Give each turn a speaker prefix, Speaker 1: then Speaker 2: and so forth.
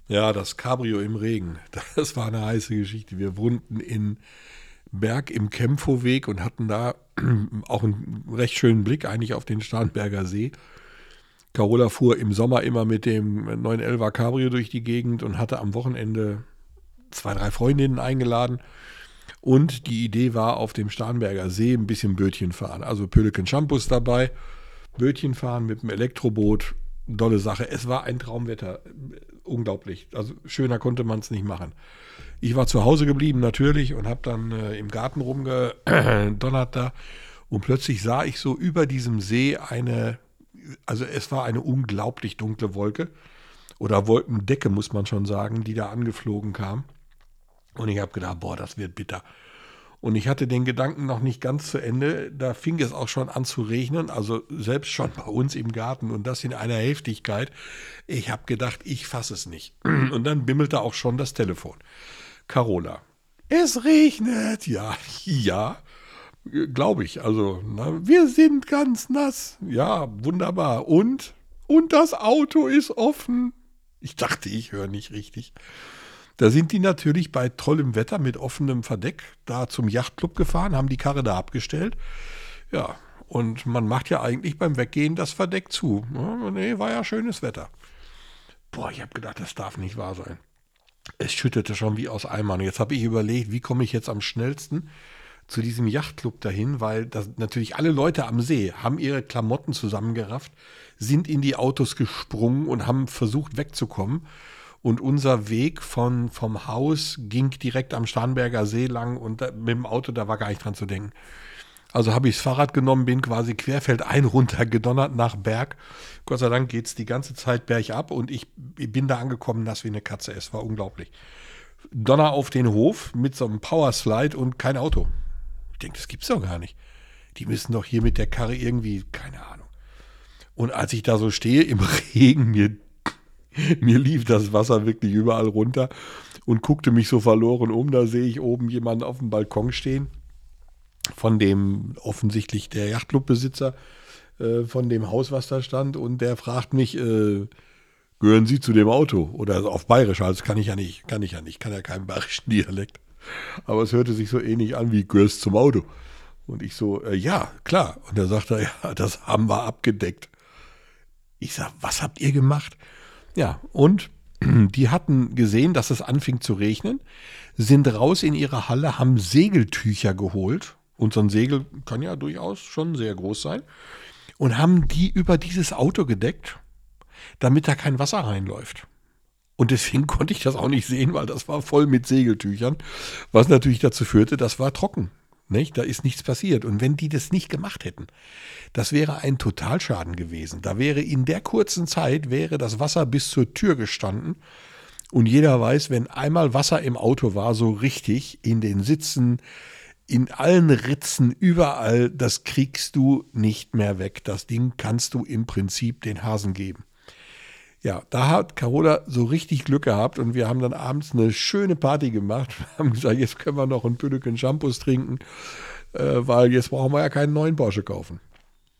Speaker 1: Ja, das Cabrio im Regen, das war eine heiße Geschichte. Wir wohnten in Berg im Kempfoweg und hatten da auch einen recht schönen Blick eigentlich auf den Starnberger See. Carola fuhr im Sommer immer mit dem 911er Cabrio durch die Gegend und hatte am Wochenende zwei, drei Freundinnen eingeladen. Und die Idee war, auf dem Starnberger See ein bisschen Bötchen fahren. Also Pölleken Shampoos dabei, Bötchen fahren mit dem Elektroboot. Dolle Sache. Es war ein Traumwetter. Unglaublich. Also schöner konnte man es nicht machen. Ich war zu Hause geblieben natürlich und habe dann im Garten rumgedonnert da. Und plötzlich sah ich so über diesem See also es war eine unglaublich dunkle Wolke. Oder Wolkendecke, muss man schon sagen, die da angeflogen kam. Und ich habe gedacht, boah, das wird bitter. Und ich hatte den Gedanken noch nicht ganz zu Ende. Da fing es auch schon an zu regnen, also selbst schon bei uns im Garten und das in einer Heftigkeit. Ich habe gedacht, ich fasse es nicht. Und dann bimmelte auch schon das Telefon. Carola. Es regnet. Ja, ja, glaube ich. Also, na, wir sind ganz nass. Ja, wunderbar. Und das Auto ist offen. Ich dachte, ich höre nicht richtig. Da sind die natürlich bei tollem Wetter mit offenem Verdeck da zum Yachtclub gefahren, haben die Karre da abgestellt. Ja, und man macht ja eigentlich beim Weggehen das Verdeck zu. Ja, nee, war ja schönes Wetter. Boah, ich habe gedacht, das darf nicht wahr sein. Es schüttete schon wie aus Eimern. Jetzt habe ich überlegt, wie komme ich jetzt am schnellsten zu diesem Yachtclub dahin, weil das natürlich alle Leute am See haben ihre Klamotten zusammengerafft, sind in die Autos gesprungen und haben versucht wegzukommen. Und unser Weg vom Haus ging direkt am Starnberger See lang und mit dem Auto, da war gar nicht dran zu denken. Also habe ich das Fahrrad genommen, bin quasi querfeldein runtergedonnert nach Berg. Gott sei Dank geht es die ganze Zeit bergab und ich bin da angekommen, nass wie eine Katze. Es war unglaublich. Donner auf den Hof mit so einem Powerslide und kein Auto. Ich denke, das gibt's doch gar nicht. Die müssen doch hier mit der Karre irgendwie, keine Ahnung. Und als ich da so stehe im Regen, mir lief das Wasser wirklich überall runter und guckte mich so verloren um. Da sehe ich oben jemanden auf dem Balkon stehen, von dem offensichtlich der Yachtclubbesitzer, von dem Haus, was da stand. Und der fragt mich, gehören Sie zu dem Auto? Oder also auf Bayerisch, also kann ich ja nicht, kann ja keinen bayerischen Dialekt. Aber es hörte sich so ähnlich an wie gehörst zum Auto. Und ich so, ja, klar. Und da sagt er, ja, das haben wir abgedeckt. Ich sag, was habt ihr gemacht? Ja, und die hatten gesehen, dass es anfing zu regnen, sind raus in ihre Halle, haben Segeltücher geholt. Und so ein Segel kann ja durchaus schon sehr groß sein. Und haben die über dieses Auto gedeckt, damit da kein Wasser reinläuft. Und deswegen konnte ich das auch nicht sehen, weil das war voll mit Segeltüchern. Was natürlich dazu führte, das war trocken. Nicht? Da ist nichts passiert. Und wenn die das nicht gemacht hätten, das wäre ein Totalschaden gewesen. Da wäre in der kurzen Zeit wäre das Wasser bis zur Tür gestanden. Und jeder weiß, wenn einmal Wasser im Auto war, so richtig in den Sitzen, in allen Ritzen, überall, das kriegst du nicht mehr weg. Das Ding kannst du im Prinzip den Hasen geben. Ja, da hat Carola so richtig Glück gehabt und wir haben dann abends eine schöne Party gemacht. Wir haben gesagt, jetzt können wir noch ein Pünneken Shampoos trinken, weil jetzt brauchen wir ja keinen neuen Porsche kaufen.